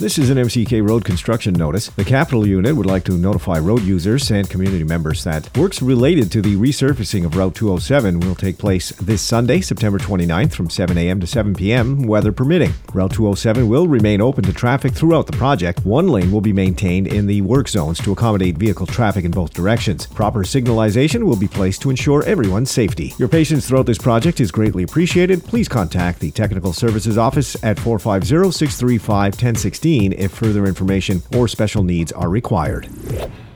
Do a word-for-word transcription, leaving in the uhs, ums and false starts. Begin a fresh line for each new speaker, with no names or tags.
This is an M C K Road construction notice. The Capital Unit would like to notify road users and community members that works related to the resurfacing of Route two oh seven will take place this Sunday, September twenty-ninth from seven a.m. to seven p.m., weather permitting. Route two oh seven will remain open to traffic throughout the project. One lane will be maintained in the work zones to accommodate vehicle traffic in both directions. Proper signalization will be placed to ensure everyone's safety. Your patience throughout this project is greatly appreciated. Please contact the Technical Services Office at four five zero, six three five, one zero one six if further information or special needs are required.